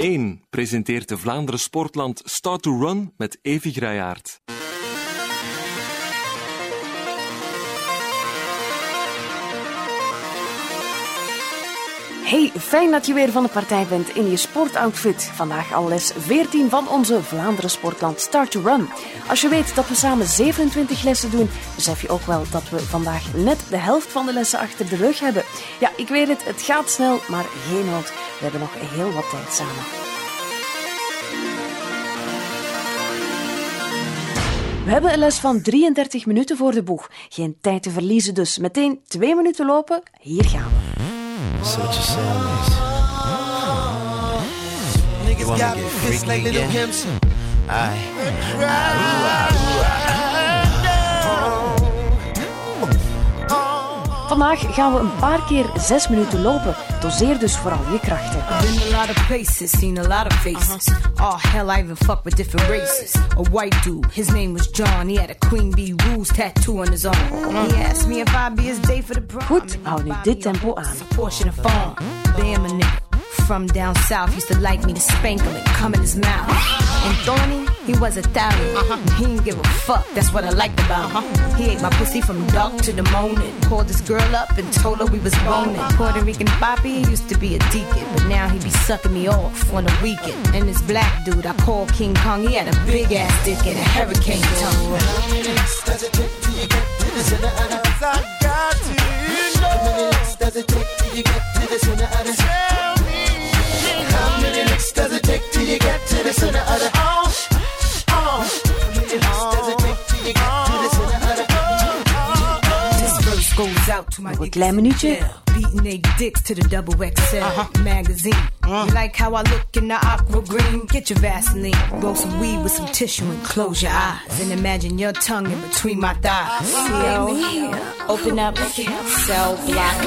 1 presenteert de Vlaanderen Sportland Start to Run met Evi Grayaert. Hey, fijn dat je weer van de partij bent in je sportoutfit. Vandaag al les 14 van onze Vlaanderen Sportland Start to Run. Als je weet dat we samen 27 lessen doen, besef je ook wel dat we vandaag net de helft van de lessen achter de rug hebben. Ja, ik weet het gaat snel, maar geen nood. We hebben nog heel wat tijd samen. We hebben een les van 33 minuten voor de boeg. Geen tijd te verliezen dus. Meteen 2 minuten lopen. Hier gaan we. So what you saying is, you wanna get freaky again? Vandaag gaan we een paar keer 6 minuten lopen. Doseer dus vooral je krachten. I've been a lot of places, seen a lot of faces. Oh hell, I even fuck with different races. A white dude, his name was John. He had a Queen Bee Rules tattoo on his arm. He asked me if I'd be his day for the prom. Goed, hou nu dit tempo aan. Portion of farm, damn a nigga. From down south, used to like me to spank him and come in his mouth. And Thorny, he was Italian. He didn't give a fuck, that's what I liked about him. He ate my pussy from dark to the morning. Called this girl up and told her we was boning. Puerto Rican Papi used to be a deacon, but now he be sucking me off on the weekend. And this black dude I call King Kong, he had a big ass dick and a hurricane tongue. How many licks does it take till you get to the center of the? I got to know. How many licks does it take till you get to the center of the? Tell me. How many licks does it take till you get to the center of the? How many licks does it take till you get to the center of the? This verse goes out to my Nog een klein minuutje. beating they dicks to the double XL magazine. You like how I look in the aqua green? Get your Vaseline, roll some weed with some tissue and close your eyes and imagine your tongue in between my thighs. Open up, cell block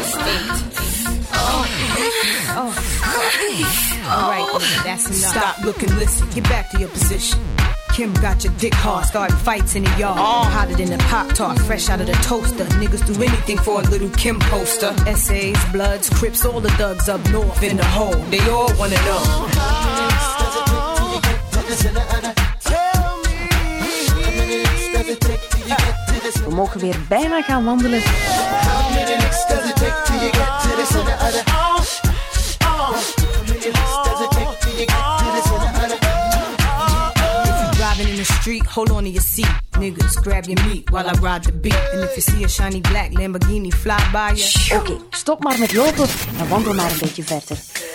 8. Alright, that's enough. Stop, look and listen. Get back to your position. Kim got your dick hard, start fights in the yard. Hotter than a Pop-Tart, fresh out of the toaster. Niggas do anything for a little Kim poster. Essays, Bloods, Crips, all the thugs up north in the hole. They all wanna know. How many licks does it take till you get to the center of the? Tell me. How many licks does it take till you get to the center? We mogen weer bijna gaan wandelen. How many licks does it take till you get to the center of the? How many licks does it take till you get to the center of the? Driving in the street, hold on to your seat. Niggas, grab your meat while I ride the beat. And if you see a shiny black Lamborghini fly by you... Oké, stop maar met lopen en wandel maar een beetje verder.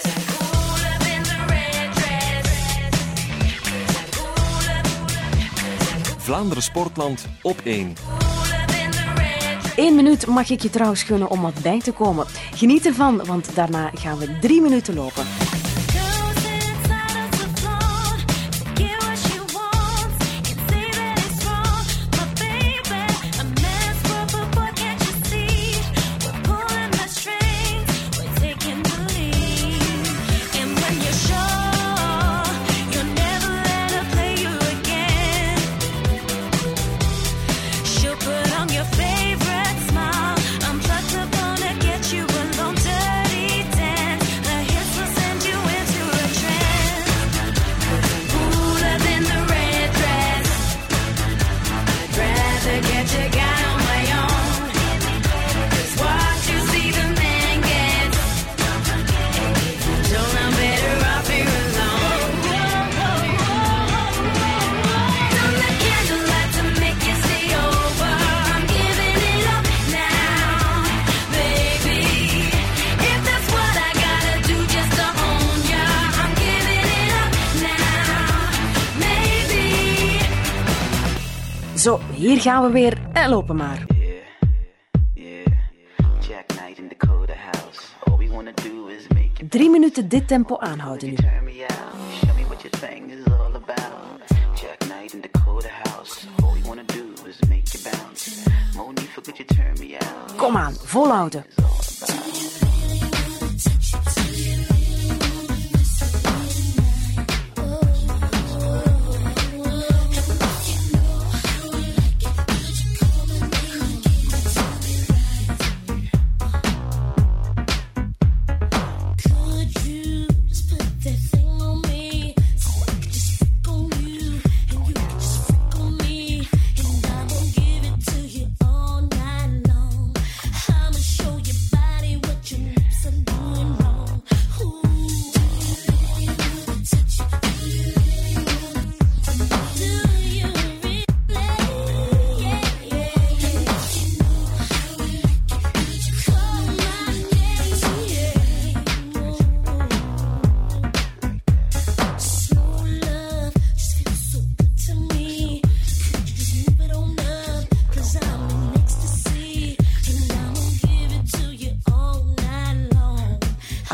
Vlaanderen Sportland op 1. 1 minuut mag ik je trouwens gunnen om wat bij te komen. Geniet ervan, want daarna gaan we 3 minuten lopen. Zo, hier gaan we weer en lopen maar. 3 minuten dit tempo aanhouden nu. Kom aan, volhouden. Could you just put that thing on me?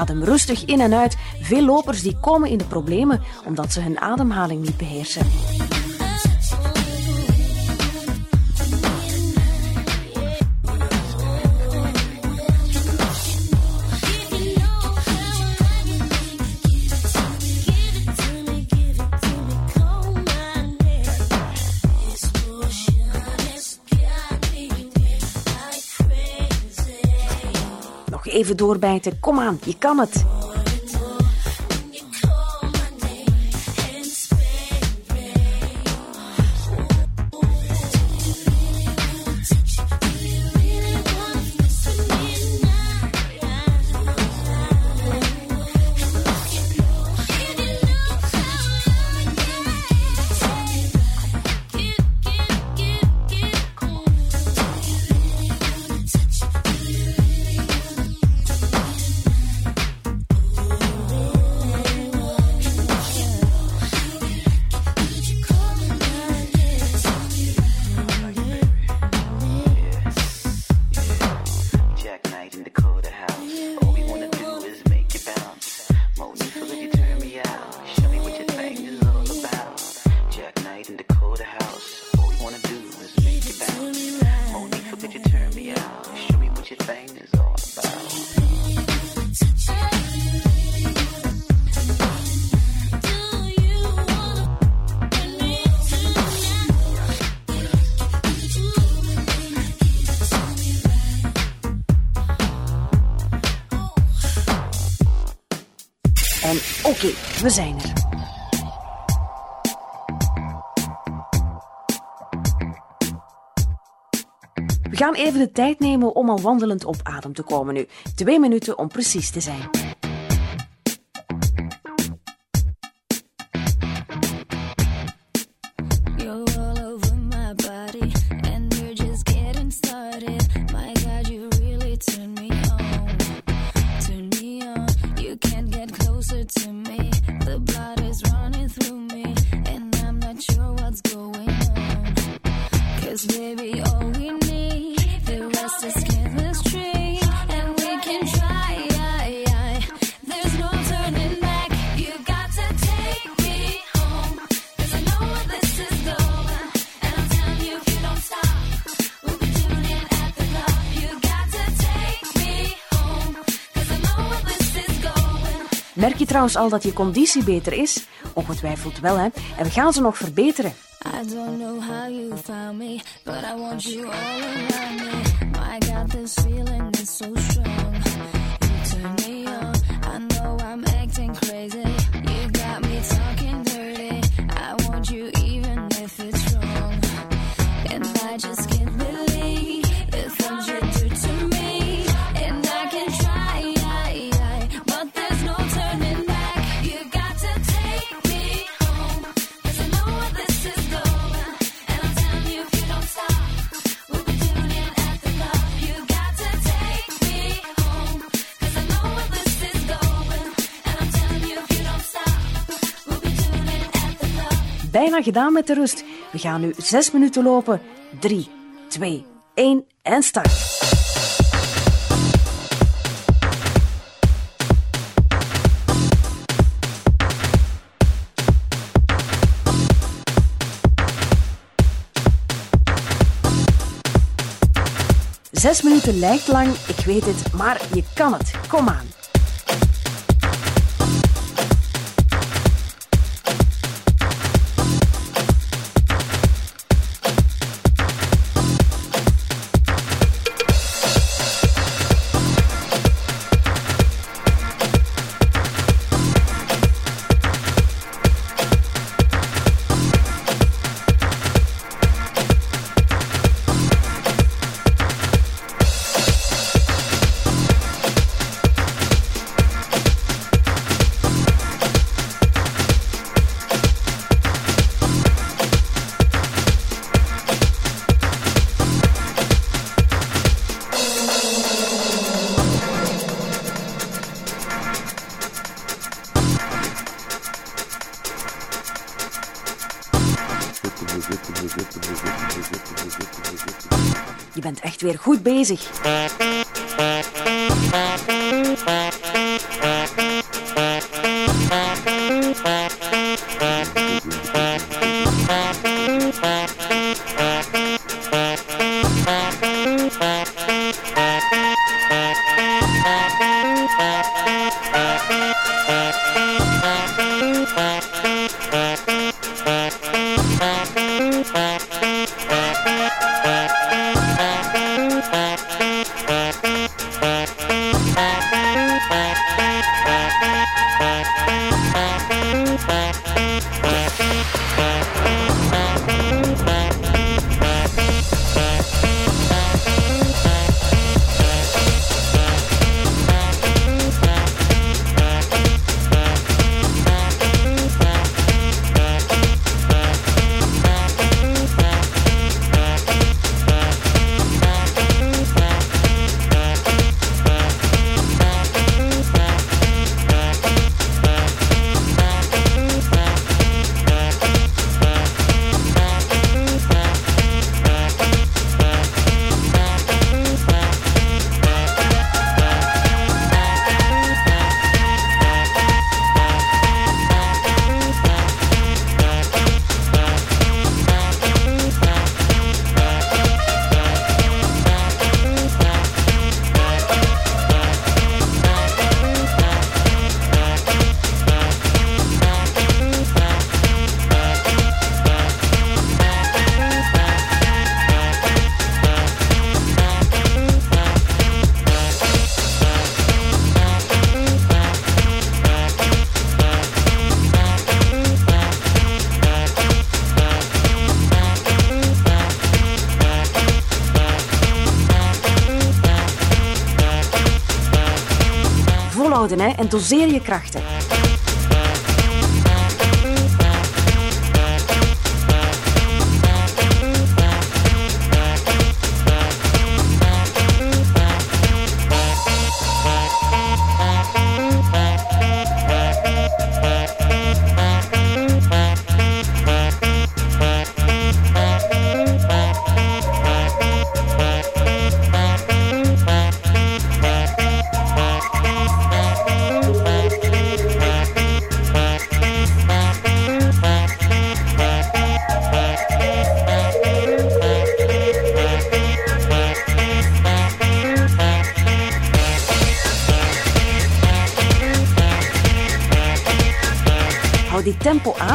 Adem rustig in en uit. Veel lopers die komen in de problemen omdat ze hun ademhaling niet beheersen. Even doorbijten. Kom aan, je kan het. En oké, we zijn er. We gaan even de tijd nemen om al wandelend op adem te komen nu. 2 minuten om precies te zijn. Merk je trouwens al dat je conditie beter is? Ongetwijfeld wel, hè? En we gaan ze nog verbeteren. I don't know how you found me, but I want you all around me. I got this feeling that's so strong. You turn me on, I know I'm acting crazy. You got me talking dirty. I want you even if it's wrong. And I just can't believe the things you do to me. And I can try, but there's no turning back. You got to take me home, 'cause I know where this is going. And I'll tell you if you don't stop, we'll be tuning at the club. You got to take me home, 'cause I know where this is going. And I'll tell you if you don't stop, we'll be tuning at the club. Bijna gedaan met de rust. We gaan nu 6 minuten lopen. 3, 2, 1 en start. Zes minuten lijkt lang, ik weet het, maar je kan het. Kom aan. Je bent echt weer goed bezig. volhouden hè, en doseer je krachten. Hou die tempo aan.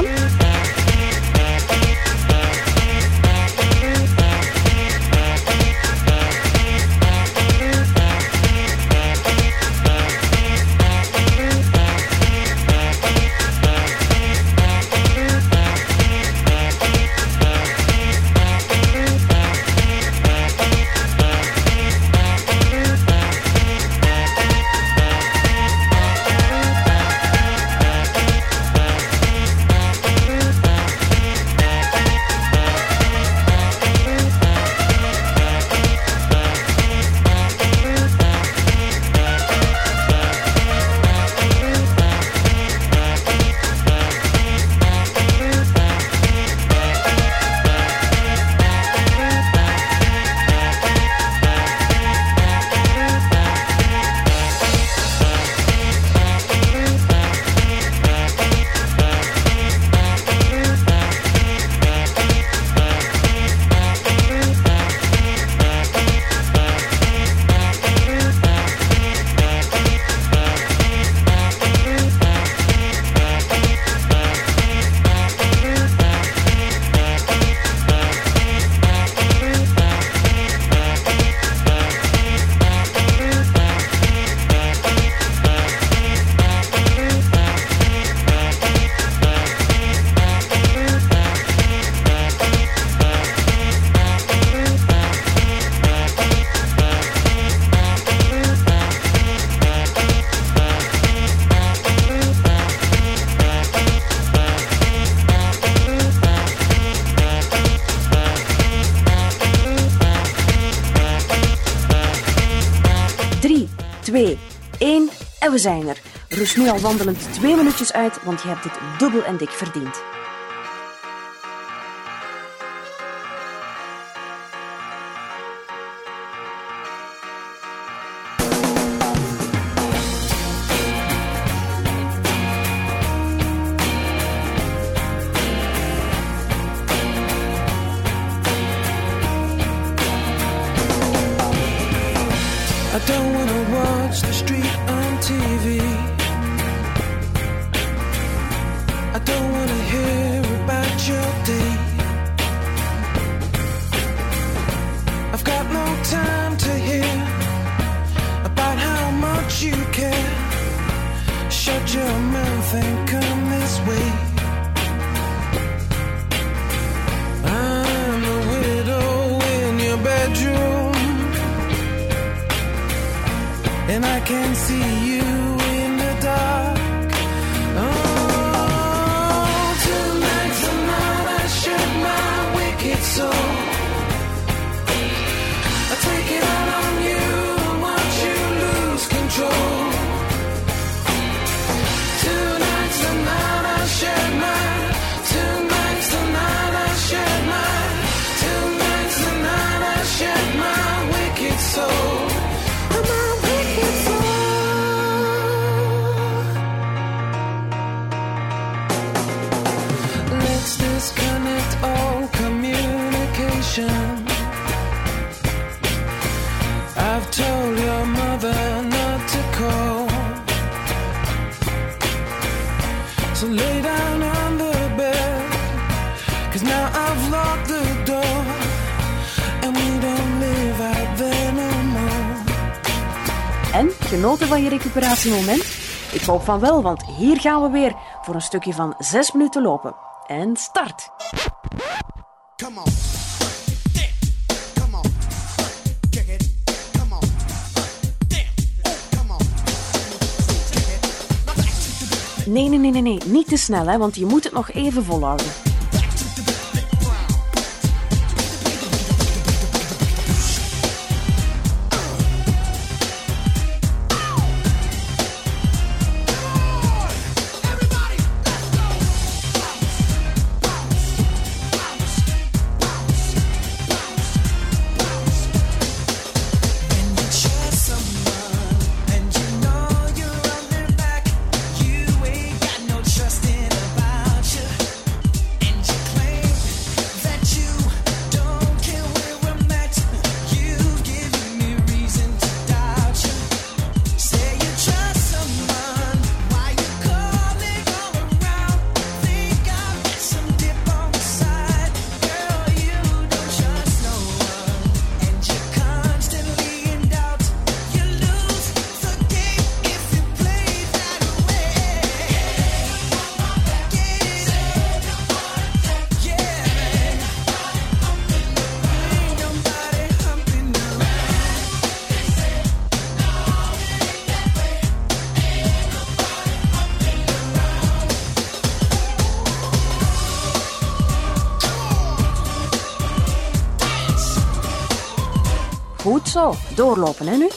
En we zijn er. Rust nu al wandelend 2 minuutjes uit, want je hebt dit dubbel en dik verdiend. I don't wanna watch the street on TV. I don't wanna hear about your day. I've got no time to hear about how much you care. Shut your mouth and come this way. I'm a widow in your bedroom, and I can see you in the dark. Oh, tonight's the night I shed my wicked soul. I take it out on you and watch you lose control. Tonight's the night I shed my. Tonight's the night I shed my. Tonight's the night I shed my wicked soul. Disconnect all communication. I've told your mother not to call, so lay down on the bed, 'cause now I've locked the door, and we don't live out there no more. En, genoten van je recuperatiemoment? Ik hoop van wel, want hier gaan we weer voor een stukje van 6 minuten lopen. En start! Come on. Come on. Kick it. Come on. Damn. Come on. Nee, niet te snel, hè, want je moet het nog even volhouden. Goed zo, doorlopen hè nu.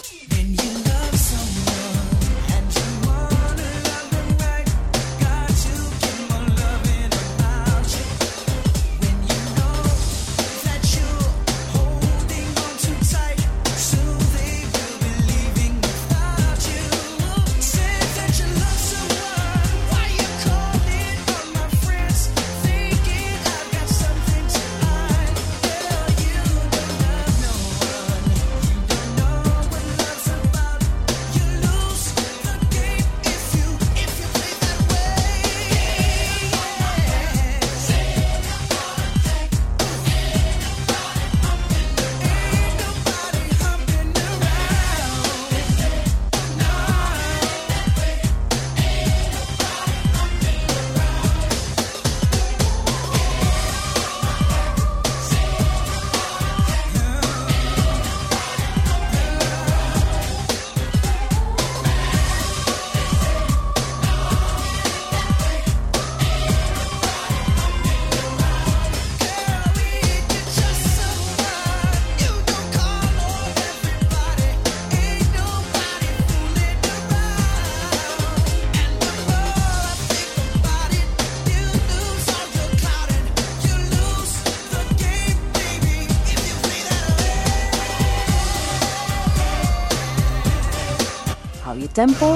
Hou je tempo.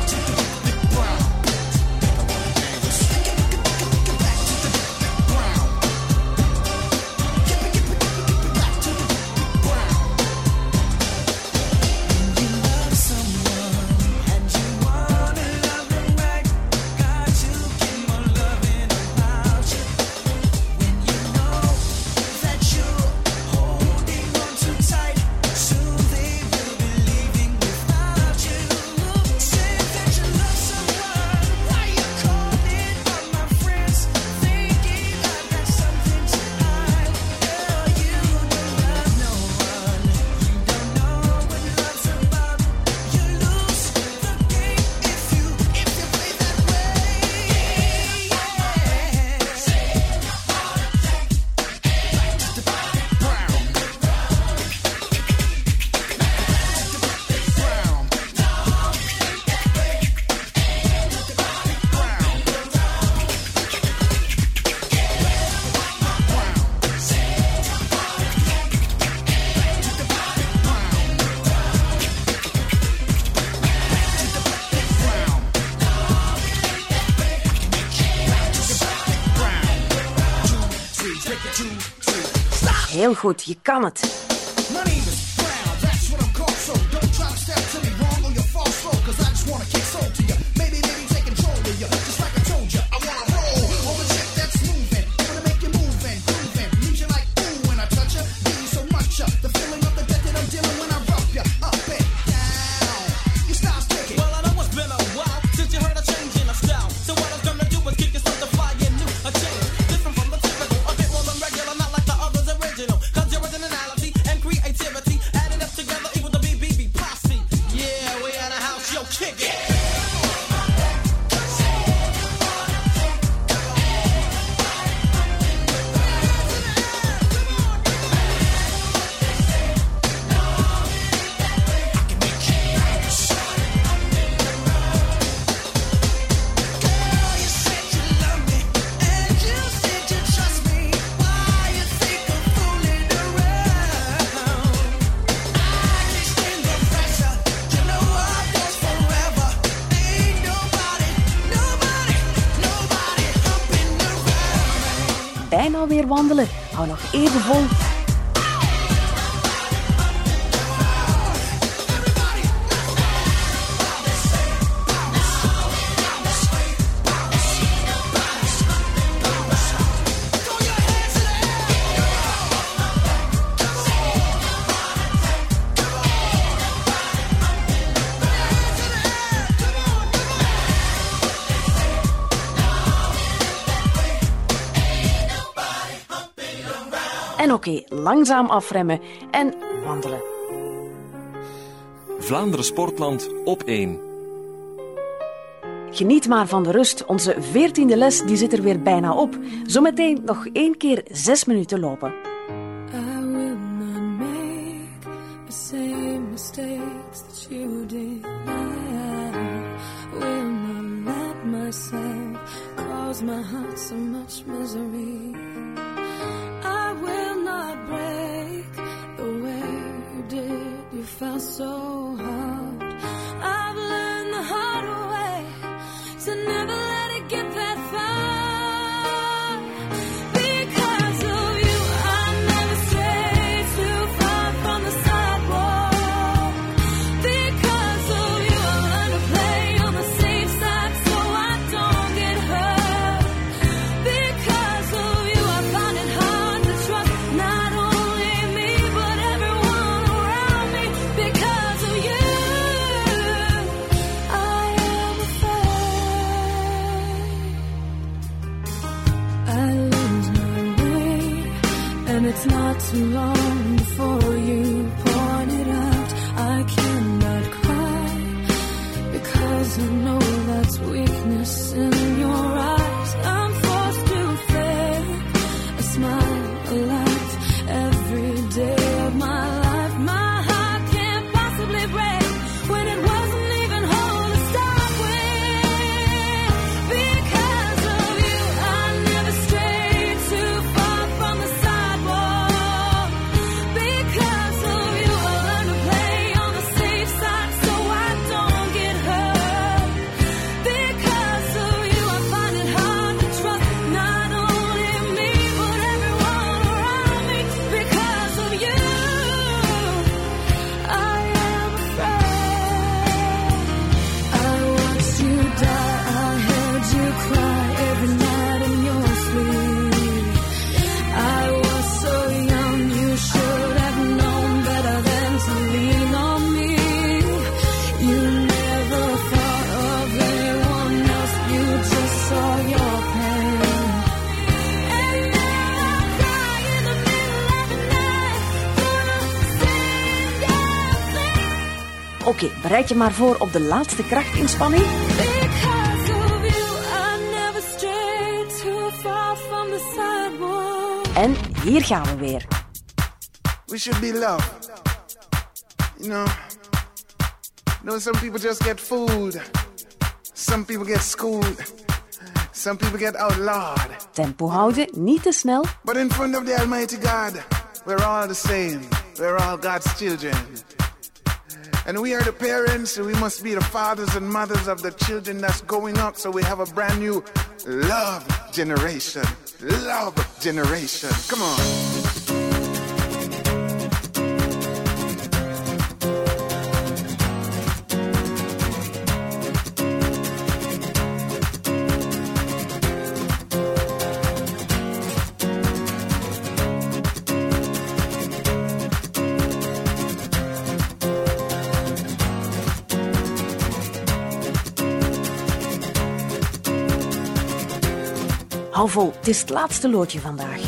Heel goed, je kan het. Cause your originality bijna weer wandelen. Hou nog even vol. En oké, langzaam afremmen en wandelen. Vlaanderen Sportland op 1. Geniet maar van de rust. Onze 14e les die zit er weer bijna op. Zometeen nog 1 keer 6 minuten lopen. I will not make the same mistakes that you did. I will not let myself cause my heart so much misery. I will not break the way you did. You felt so hard. I've learned the hard way to never let it get that far. Because of you, I never strayed too far from the sidewalk. Because of you, I learned to play on the safe side so I don't get hurt. Because of you, I find it hard to trust not only me but everyone around me. Because of you, I am afraid I lose my way, and it's not too long before you point it out. I cannot cry because I know that's weakness in your eyes. I'm forced to fake a smile, a laugh every day of my life. My heart can't possibly break when it wasn't even whole to start with. Because of you, I never strayed too far from the sidewalk. Because of you, I learned to play on the safe side so I don't get hurt. Because of you, I find it hard to trust not only me but everyone around me. Because of you, I am afraid. I watched you die, I heard you cry every night in your sleep. I was so young, you should have known better than to lean on me. You never thought of anyone else, you just saw your pain. And now I cry in the middle of the night for the same damn thing. Oké, bereid je maar voor op de laatste krachtinspanning. Because of you, I never strayed too far from the sidewalk. En hier gaan we weer. We should be loved. You know, some people just get fooled. Some people get schooled. Some people get outlawed. Tempo houden, niet te snel. But in front of the Almighty God, we're all the same. We're all God's children. And we are the parents, so we must be the fathers and mothers of the children that's going up. So we have a brand new love generation. Love generation. Come on. Hou vol, het is het laatste loodje vandaag.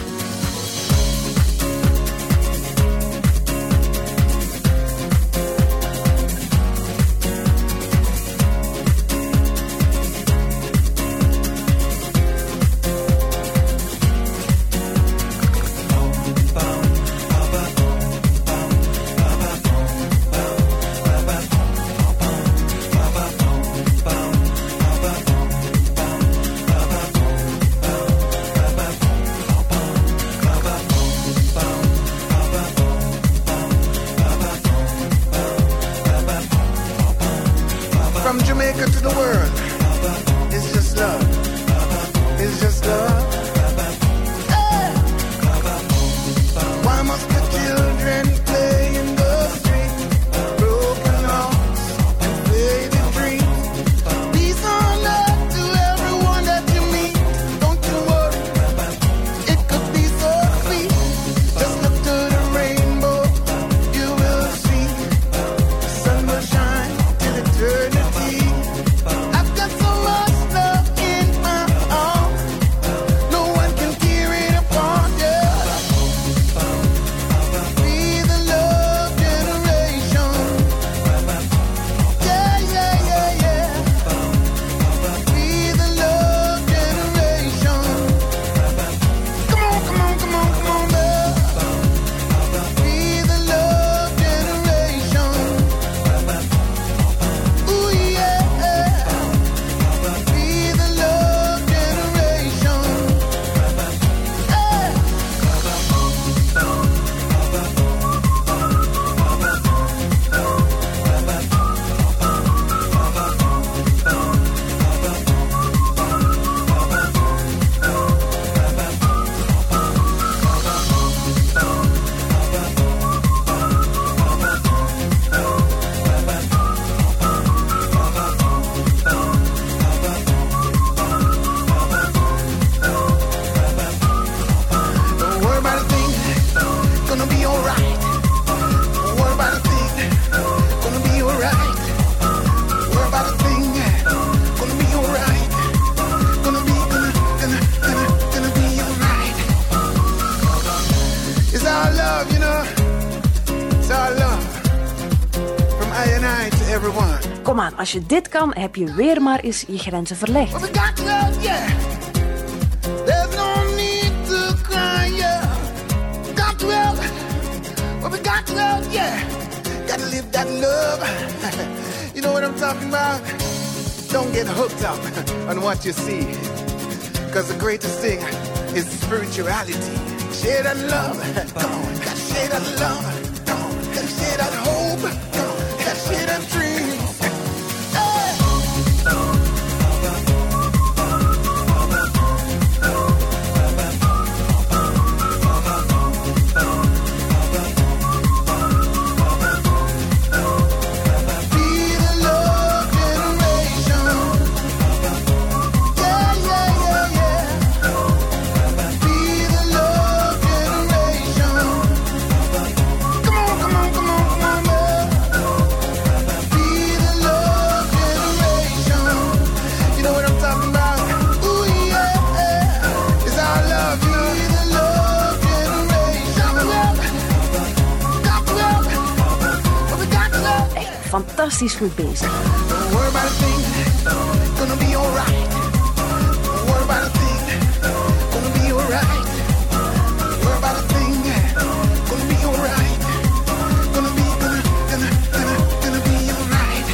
Kom aan, als je dit kan, heb je weer maar eens je grenzen verlegd. Well, we got love, yeah. There's no need to cry, yeah. Got love. Well, we got love, yeah. Gotta live that love. You know what I'm talking about? Don't get hooked up on what you see. Because the greatest thing is spirituality. Share that love. Come on. Gotta share that love. Come on. Gotta share that hope. Come on. Gotta share that dream. Fantastisch goed bezig. Don't worry about a thing, gonna be alright. Don't worry about a thing, gonna be alright. Don't worry about a thing, gonna be alright. Gonna be alright.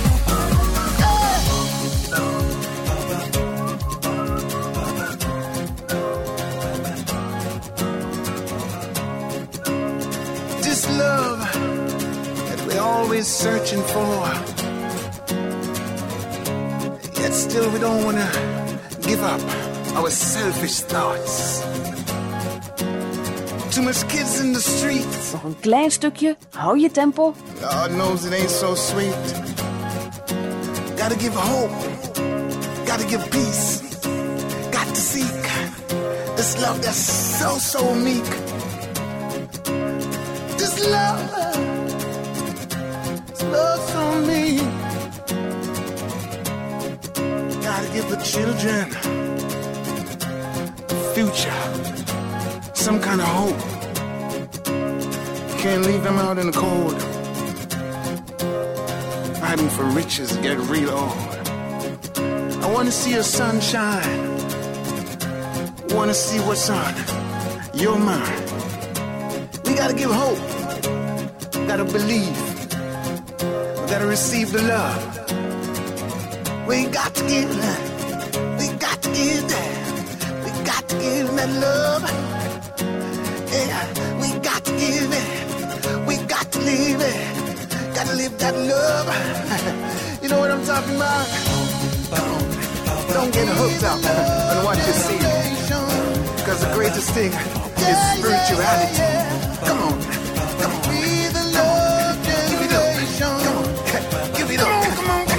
This love that we're always searching for. Yet still we don't want to give up our selfish thoughts. Too much kids in the streets. Nog een klein stukje, hou je tempo. God knows it ain't so sweet. Gotta give hope. Gotta give peace. Got to seek this love that's so meek. This love so meek. Gotta give the children a future, some kind of hope. Can't leave them out in the cold. Fighting for riches, get real old. I wanna see your sunshine. Wanna see what's on your mind. We gotta give hope. Gotta believe. We gotta receive the love. We got to give that. We got to give that. We got to give that love. Yeah, we got to give it. We got to live it. Gotta live that love. You know what I'm talking about? Don't get hooked up on what you see. Because the greatest thing is spirituality. Come on. Come on. Give it up. Come on. Give it up. Come on.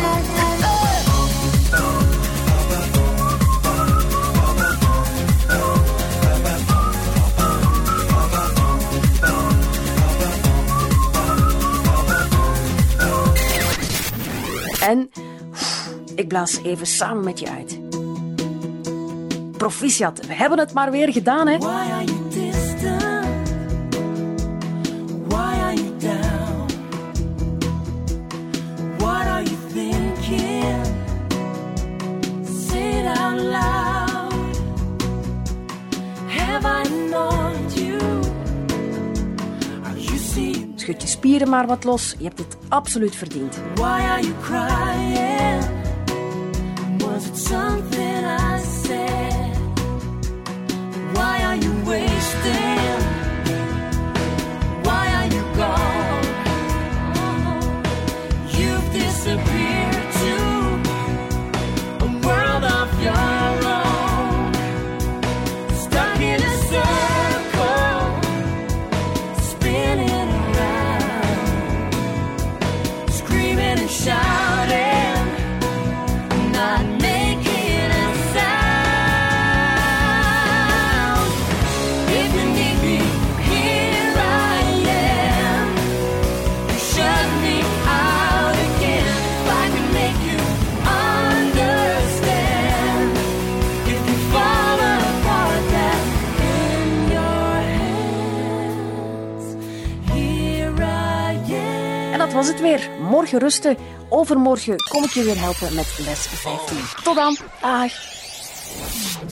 En ik blaas even samen met je uit. Proficiat, we hebben het maar weer gedaan, hè? Why are you distant? Why are you down? What are you thinking? Say it out loud. Have I ignored you? Are you seeing? Schud je spieren maar wat los, je hebt het absoluut verdiend. Why are you crying? Was it something I said? Why are you wasting? Why are you gone? You've disappeared to a world of your own. Stuck in a circle, spinning around, screaming and shouting, not making a sound. dat was het weer. Morgen rusten. Overmorgen kom ik je weer helpen met les 15. Tot dan. Dag.